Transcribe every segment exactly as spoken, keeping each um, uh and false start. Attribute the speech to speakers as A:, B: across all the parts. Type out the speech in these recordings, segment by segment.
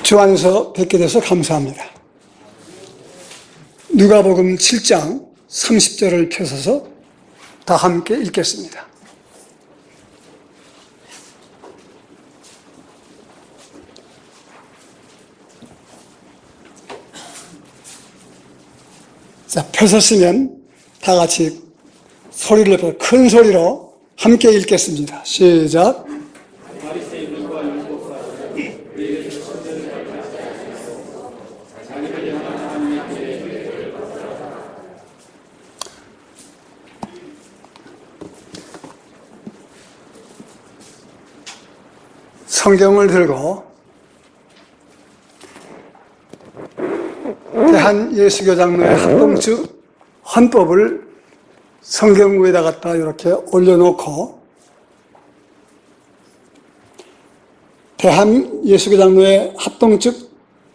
A: 주 안에서 뵙게 돼서 감사합니다. 누가복음 칠 장 삼십 절을 펴서서 다 함께 읽겠습니다. 자, 펴섰으면 다 같이 소리를 내서 큰 소리로 함께 읽겠습니다. 시작. 성경을 들고 대한예수교장로회 합동측 헌법을 성경 위에다 갖다 이렇게 올려놓고 대한예수교장로회 합동측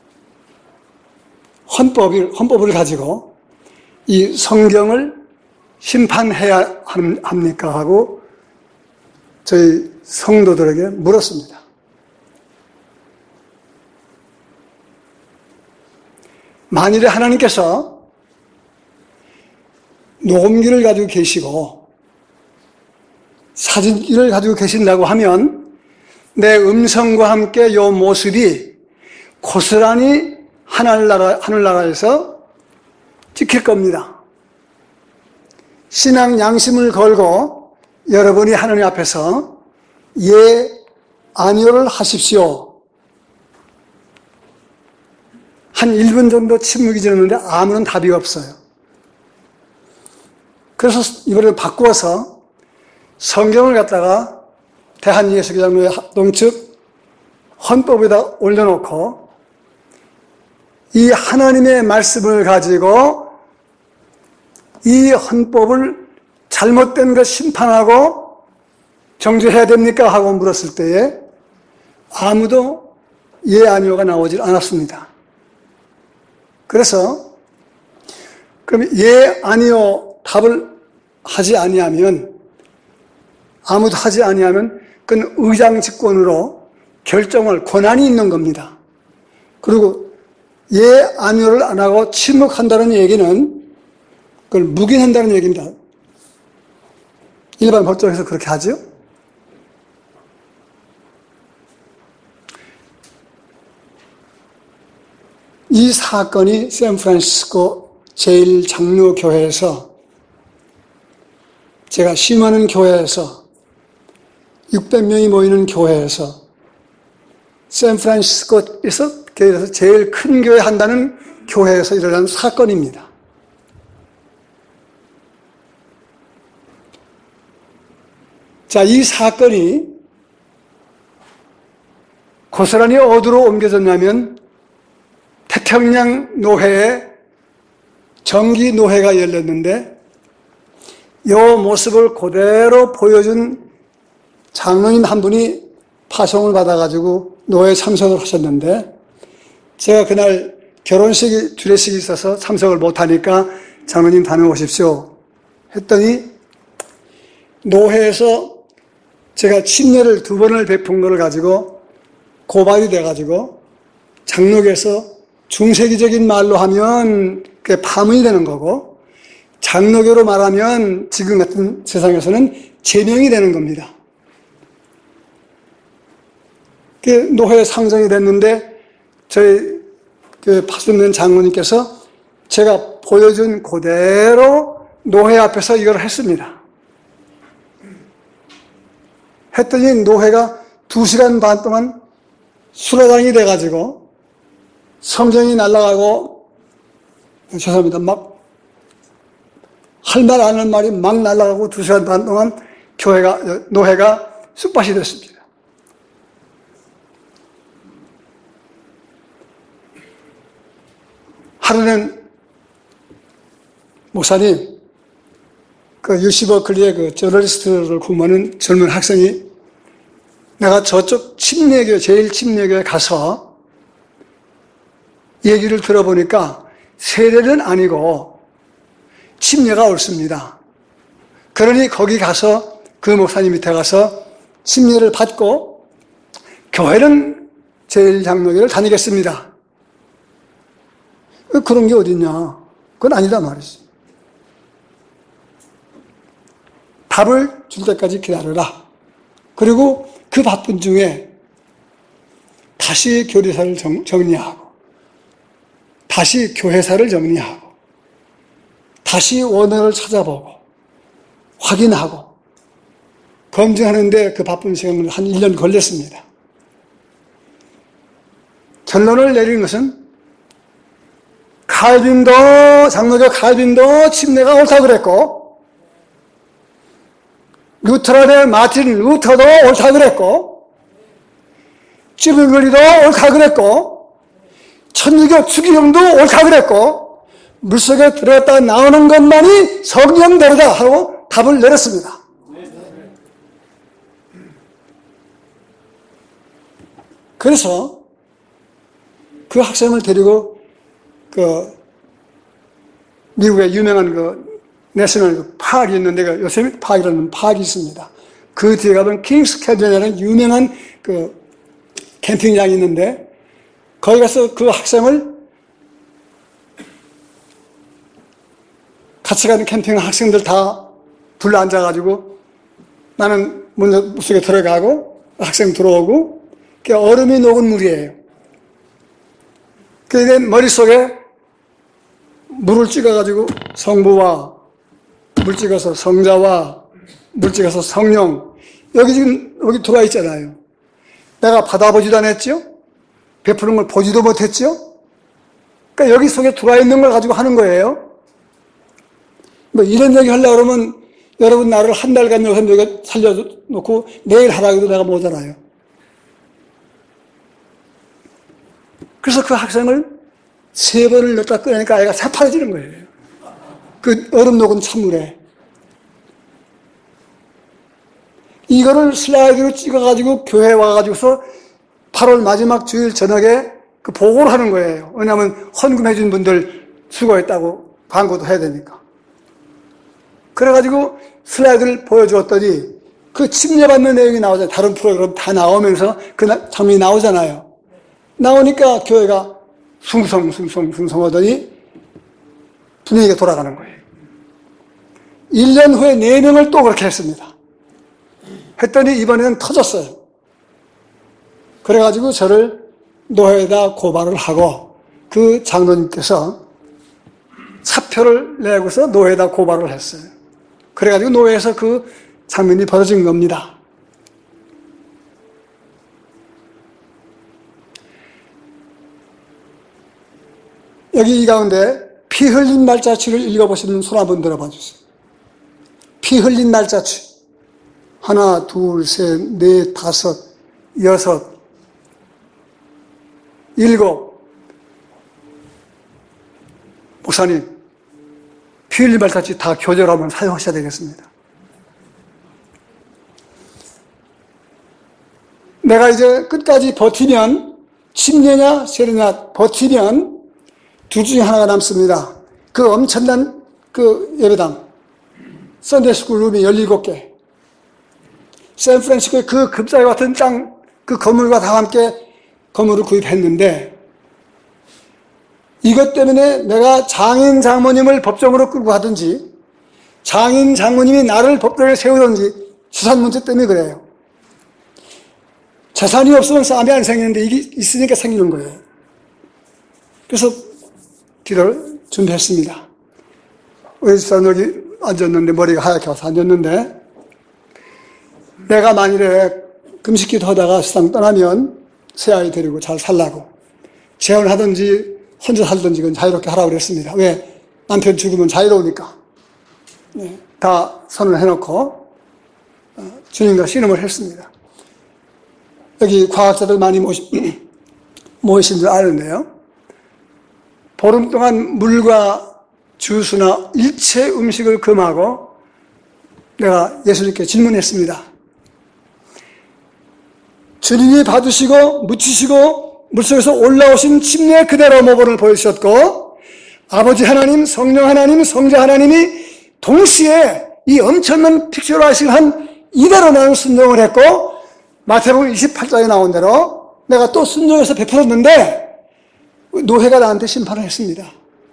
A: 헌법을, 헌법을 가지고 이 성경을 심판해야 합니까? 하고 저희 성도들에게 물었습니다. 만일에 하나님께서 녹음기를 가지고 계시고 사진기를 가지고 계신다고 하면 내 음성과 함께 이 모습이 고스란히 하늘나라, 하늘나라에서 찍힐 겁니다. 신앙 양심을 걸고 여러분이 하나님 앞에서 예, 아니요를 하십시오. 한 일 분 정도 침묵이 지났는데 아무런 답이 없어요. 그래서 이번에 바꾸어서 성경을 갖다가 대한예수교장로회 합동측 헌법에다 올려놓고 이 하나님의 말씀을 가지고 이 헌법을 잘못된 것 심판하고 정죄해야 됩니까? 하고 물었을 때에 아무도 예, 아니요가 나오질 않았습니다. 그래서 그럼 예, 아니요 답을 하지 아니하면 아무도 하지 아니하면 그건 의장직권으로 결정할 권한이 있는 겁니다. 그리고 예, 아니요를 안 하고 침묵한다는 얘기는 그걸 묵인한다는 얘기입니다. 일반 법정에서 그렇게 하죠. 이 사건이 샌프란시스코 제일 장로교회에서 제가 심하는 교회에서 육백 명이 모이는 교회에서 샌프란시스코에서 교회에서 제일 큰 교회 한다는 교회에서 일어난 사건입니다. 자, 이 사건이 고스란히 어디로 옮겨졌냐면 태평양 노회에 정기 노회가 열렸는데 이 모습을 그대로 보여준 장로님 한 분이 파송을 받아가지고 노회에 참석을 하셨는데 제가 그날 결혼식이 주례식이 있어서 참석을 못하니까 장로님 다녀오십시오 했더니 노회에서 제가 침례를 두 번을 베푼 것을 가지고 고발이 돼가지고 장로교에서 중세기적인 말로 하면 그게 파문이 되는 거고 장로교로 말하면 지금 같은 세상에서는 제명이 되는 겁니다. 그 노회에 상정이 됐는데 저희 그 파송된 장로님께서 제가 보여준 그대로 노회 앞에서 이걸 했습니다. 했더니 노회가 두 시간 반 동안 수라장이 돼가지고 성경이 날아가고 죄송합니다. 막 할 말 안 하는 말이 막 날아가고 두 시간 반 동안 교회가 노회가 쑥밭이 됐습니다. 하루는 목사님 그 유씨 버클리의 그 저널리스트를 공부하는 젊은 학생이 내가 저쪽 침례교 제일 침례교에 가서 얘기를 들어보니까 세례는 아니고 침례가 옳습니다. 그러니 거기 가서 그 목사님 밑에 가서 침례를 받고 교회는 제일 장로교를 다니겠습니다. 그런 게 어딨냐? 그건 아니다 말이지. 답을 줄 때까지 기다려라. 그리고 그 바쁜 중에 다시 교리사를 정, 정리하고 다시 교회사를 정리하고 다시 원어를 찾아보고 확인하고 검증하는데 그 바쁜 시간을 한 일 년 걸렸습니다. 결론을 내린 것은 칼빈도, 장로교 칼빈도 침례가 옳다고 그랬고, 루터란의 마틴 루터도 옳다고 그랬고, 찌르글리도 옳다고 그랬고, 천주교 추기경도 옳다고 그랬고, 물속에 들어갔다 나오는 것만이 성령대로다 하고 답을 내렸습니다. 그래서 그 학생을 데리고 그 미국의 유명한 그 내셔널 그 파악이 있는데 그 요세미티 파악이라는 파악이 있습니다. 그 뒤에 가면 킹스 캐비언이라는 유명한 그 캠핑장이 있는데 거기 가서 그 학생을 같이 가는 캠핑 학생들 다 둘러 앉아가지고 나는 먼저 물속에 들어가고 학생 들어오고 그게 얼음이 녹은 물이에요. 그게 머릿속에 물을 찍어가지고 성부와 물 찍어서 성자와 물 찍어서 성령 여기 지금 여기 들어와 있잖아요. 내가 받아보지도 않았죠? 베푸는 걸 보지도 못했죠? 그러니까 여기 속에 들어와 있는 걸 가지고 하는 거예요. 뭐 이런 얘기 하려고 그러면 여러분 나를 한 달간 여기 살려놓고 내일 하라고 해도 내가 못 알아요. 그래서 그 학생을 세 번을 넣다 꺼내니까 아이가 새파래지는 거예요. 그 얼음 녹은 찬물에. 이거를 슬라이드로 찍어가지고 교회에 와가지고서 팔월 마지막 주일 저녁에 그 보고를 하는 거예요. 왜냐하면 헌금해준 분들 수고했다고 광고도 해야 되니까. 그래가지고 슬라이드를 보여주었더니 그 침례받는 내용이 나오잖아요. 다른 프로그램 다 나오면서 그 장면이 나오잖아요. 나오니까 교회가 숭성숭성 숭성하더니 분위기가 돌아가는 거예요. 일 년 후에 네 명을 또 그렇게 했습니다. 했더니 이번에는 터졌어요. 그래가지고 저를 노회에다 고발을 하고 그 장로님께서 사표를 내고서 노회에다 고발을 했어요. 그래가지고 노회에서 그 장면이 벌어진 겁니다. 여기 이 가운데 피 흘린 날짜치를 읽어보시는 손 한번 들어봐 주세요. 피 흘린 날짜치. 하나, 둘, 셋, 넷, 다섯, 여섯, 일곱. 목사님, 피 흘린 날짜치 다 교절하면 사용하셔야 되겠습니다. 내가 이제 끝까지 버티면, 침례냐, 세례냐 버티면 둘 중에 하나가 남습니다. 그 엄청난 그 예배당, 썬데이스쿨 룸이 열일곱 개. 샌프란시스코의 그 급사와 같은 땅, 그 건물과 다 함께 건물을 구입했는데, 이것 때문에 내가 장인 장모님을 법정으로 끌고 가든지, 장인 장모님이 나를 법정에 세우든지, 재산 문제 때문에 그래요. 재산이 없으면 싸움이 안 생기는데, 이게 있으니까 생기는 거예요. 그래서 기도를 준비했습니다. 우리 집사람 여기 앉았는데, 머리가 하얗게 와서 앉았는데, 내가 만일에 금식기도 하다가 세상 떠나면 새 아이 데리고 잘 살라고 재혼하든지 혼자 살든지 그건 자유롭게 하라고 그랬습니다. 왜? 남편 죽으면 자유로우니까. 네, 다 선을 해놓고 어, 주님과 신음을 했습니다. 여기 과학자들 많이 모시, 모이신 줄 아는데요. 보름 동안 물과 주스나 일체 음식을 금하고 내가 예수님께 질문했습니다. 주님이 받으시고 묻히시고 물속에서 올라오신 침례 그대로 모범을 보여주셨고 아버지 하나님, 성령 하나님, 성자 하나님이 동시에 이 엄청난 픽처라이징을 한 이대로 나는 순종을 했고 마태복음 이십팔 장에 나온 대로 내가 또 순종해서 베풀었는데 노예가 나한테 심판을 했습니다.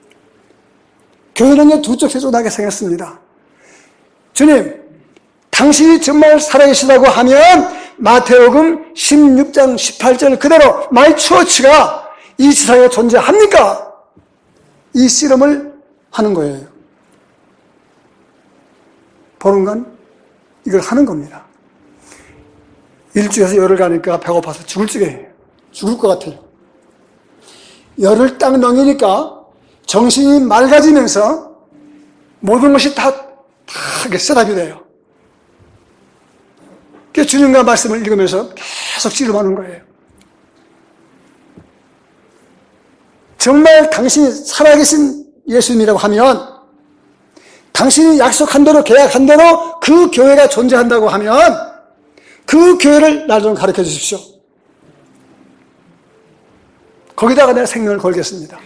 A: 교회는 두 쪽 세존하게 생겼습니다. 주님, 당신이 정말 살아계시다고 하면 마태복음 십육 장 십팔 절 그대로 마이 처치가 이 세상에 존재합니까? 이 씨름을 하는 거예요. 보는 건 이걸 하는 겁니다. 일주에서 열흘 가니까 배고파서 죽을 지경이에요. 죽을 것 같아요. 열흘 딱 넘기니까 정신이 맑아지면서 모든 것이 다, 다 셋업이 돼요. 그래서 주님과 말씀을 읽으면서 계속 씨름하는 거예요. 정말 당신이 살아계신 예수님이라고 하면, 당신이 약속한 대로 계약한 대로 그 교회가 존재한다고 하면 그 교회를 날 좀 가르쳐 주십시오. 거기다가 내가 생명을 걸겠습니다.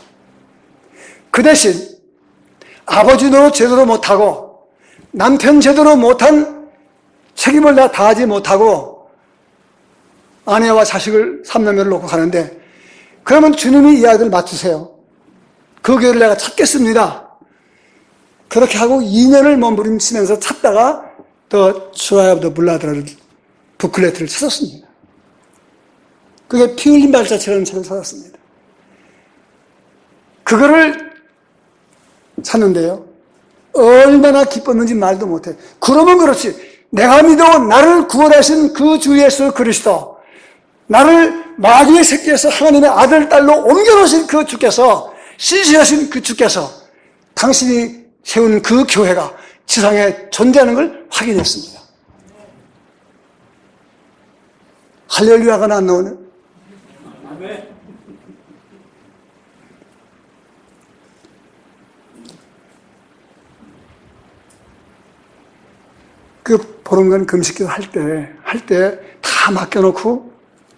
A: 그 대신 아버지 노릇 제대로 못하고 남편 제대로 못한 책임을 다 다하지 못하고 아내와 자식을 삼남매를 놓고 가는데, 그러면 주님이 이 아이들 맡으세요. 그 교회를 내가 찾겠습니다. 그렇게 하고 이 년을 몸부림치면서 찾다가 더 트라이 오브 더 블라드를 부클레트를 찾았습니다. 그게 피 흘린 발자취라는 책을 찾았습니다. 그거를 찾는데요, 얼마나 기뻤는지 말도 못해. 그러면 그렇지, 내가 믿어 나를 구원하신 그 주 예수 그리스도, 나를 마귀의 새끼에서 하나님의 아들 딸로 옮겨놓으신 그 주께서, 신실하신 그 주께서 당신이 세운 그 교회가 지상에 존재하는 걸 확인했습니다. 할렐루야가 안 나오네. 그 보름간 금식기도 할 때, 할 때 다 맡겨놓고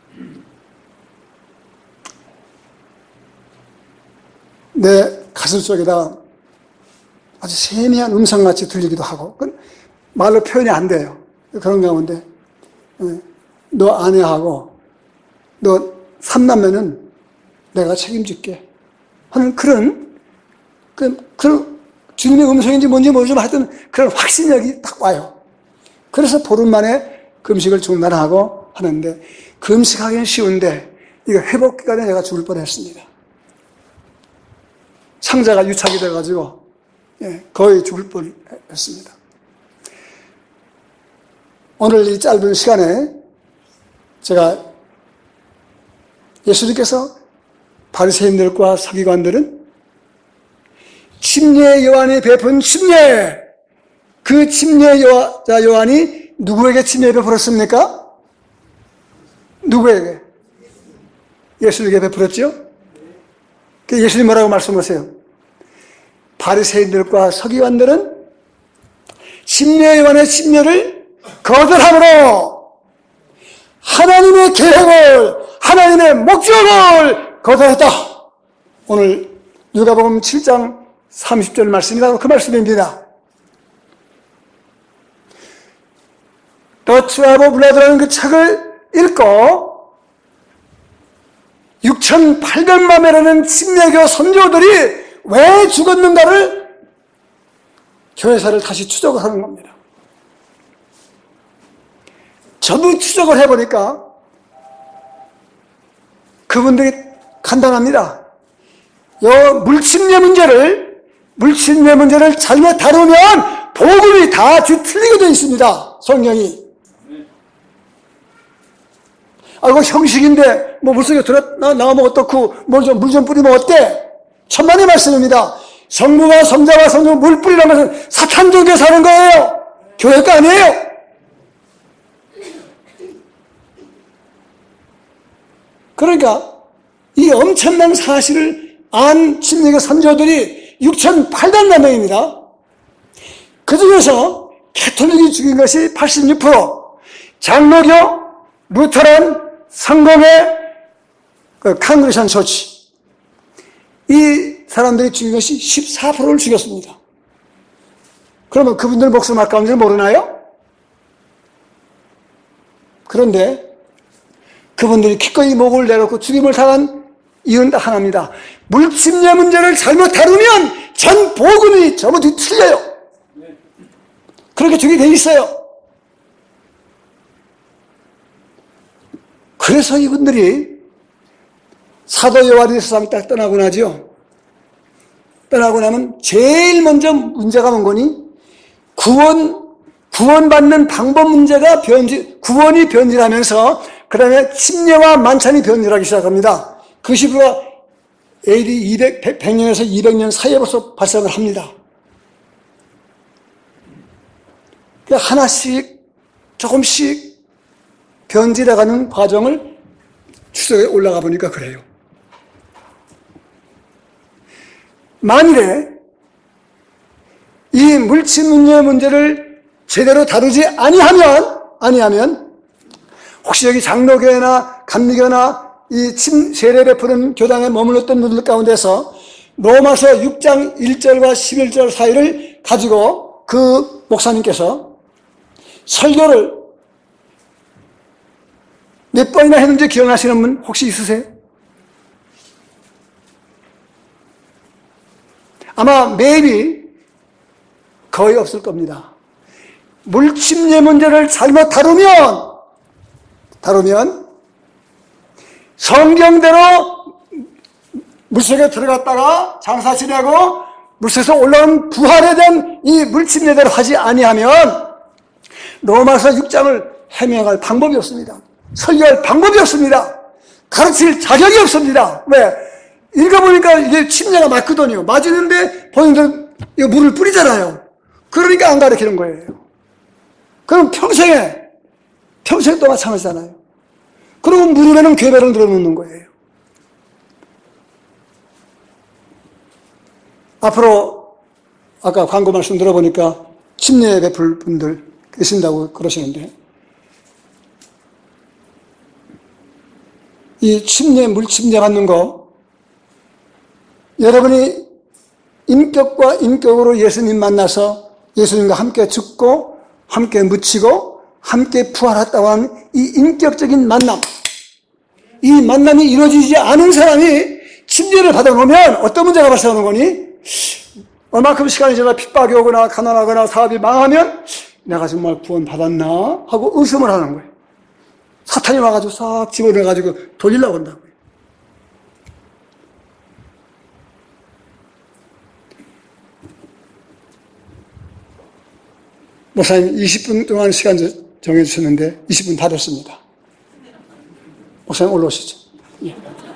A: 내 가슴 속에다 아주 세미한 음성같이 들리기도 하고, 그건 말로 표현이 안 돼요. 그런 가운데 너 아내하고 너 삼남매는 내가 책임질게 하는 그런 그, 그런 주님의 음성인지 뭔지 모르지만 하여튼 그런 확신력이 딱 와요. 그래서 보름 만에 금식을 중단하고 하는데, 금식하기는 쉬운데 이거 회복 기간에 내가 죽을 뻔했습니다. 상자가 유착이 돼가지고 예, 거의 죽을 뻔했습니다. 오늘 이 짧은 시간에 제가 예수님께서 바리새인들과 서기관들은 침례 요한이 베푼 침례, 그 침례 여자 요한이 누구에게 침례 베풀었습니까? 누구에게? 예수님에게 베풀었죠? 예수님 뭐라고 말씀하세요? 바리새인들과 서기관들은 침례 요한의 침례를 거절함으로 하나님의 계획을, 하나님의 목적을 거절했다. 오늘 누가복음 칠 장 삼십 절 말씀이라고 그 말씀입니다. 더 트라이브 오브 블라드라는 그 책을 읽고 육천팔백만 명이라는 침례교 선조들이 왜 죽었는가를 교회사를 다시 추적을 하는 겁니다. 전부 추적을 해보니까 그분들이 간단합니다. 요 물침례 문제를 물침례 문제를 잘못 다루면 복음이 다 뒤틀리게 되어 있습니다. 성경이. 아이고 형식인데 뭐 물속에 들어 나가면 어떻고 물 좀 물 좀 뿌리면 어때? 천만의 말씀입니다. 성부와 성자와 성령 물 뿌리라는 것은 사탄 종교에서 하는 거예요. 교회가 아니에요. 그러니까 이 엄청난 사실을 안 침례교 선조들이 육천팔백만 명입니다. 그 중에서 가톨릭이 죽인 것이 팔십육 퍼센트, 장로교, 루터란, 성공회, 그 칸그레이션 처치, 이 사람들이 죽인 것이 십사 퍼센트를 죽였습니다. 그러면 그분들 목숨 아까운지 모르나요? 그런데 그분들이 기꺼이 목을 내놓고 죽임을 당한 이유는 하나입니다. 물침례 문제를 잘못 다루면 전 복음이 전부 뒤틀려요. 그렇게 되게 돼 있어요. 그래서 이분들이 사도 요한이 세상 딱 떠나고 나죠. 떠나고 나면 제일 먼저 문제가 뭔 거니? 구원, 구원받는 방법 문제가 변질, 구원이 변질하면서 그 다음에 침례와 만찬이 변질하기 시작합니다. 그 시부가 에이디 이백, 백 년에서 이백 년 사이에 벌써 발생을 합니다. 하나씩 조금씩 변질해가는 과정을 추석에 올라가 보니까 그래요. 만일에 이 물침문제 문제를 제대로 다루지 아니하면, 아니하면, 혹시 여기 장로교회나 감리교나 이 침, 세례 베푸는 교당에 머물렀던 분들 가운데서 로마서 육 장 일 절과 십일 절 사이를 가지고 그 목사님께서 설교를 몇 번이나 했는지 기억나시는 분 혹시 있으세요? 아마 maybe 거의 없을 겁니다. 물침례 문제를 잘못 다루면, 다루면 성경대로 물속에 들어갔다가 장사 지내고 물속에서 올라온 부활에 대한 이 물침례대로 하지 아니하면 로마서 육 장을 해명할 방법이 없습니다. 설교할 방법이 없습니다. 가르칠 자격이 없습니다. 왜? 읽어보니까 이게 침례가 맞거든요. 맞는데 본인들 이거 물을 뿌리잖아요. 그러니까 안 가르치는 거예요. 그럼 평생에, 평생 동안 참으잖아요. 그리고 무릎에는 괴배를 늘어놓는 거예요. 앞으로 아까 광고 말씀 들어보니까 침례 베풀 분들 계신다고 그러시는데 이 침례, 물침례 받는 거 여러분이 인격과 인격으로 예수님 만나서 예수님과 함께 죽고 함께 묻히고 함께 부활했다고 하는 이 인격적인 만남, 이 만남이 이루어지지 않은 사람이 침례를 받아놓으면 어떤 문제가 발생하는 거니? 얼마큼 시간이 지나 핍박이 오거나 가난하거나 사업이 망하면 내가 정말 구원 받았나 하고 의심을 하는 거예요. 사탄이 와가지고 싹 집어넣어가지고 돌리려고 한다고요. 목사님 이십 분 동안 시간 정해주셨는데 이십 분 다 됐습니다. 목사님 올라오시죠. 예.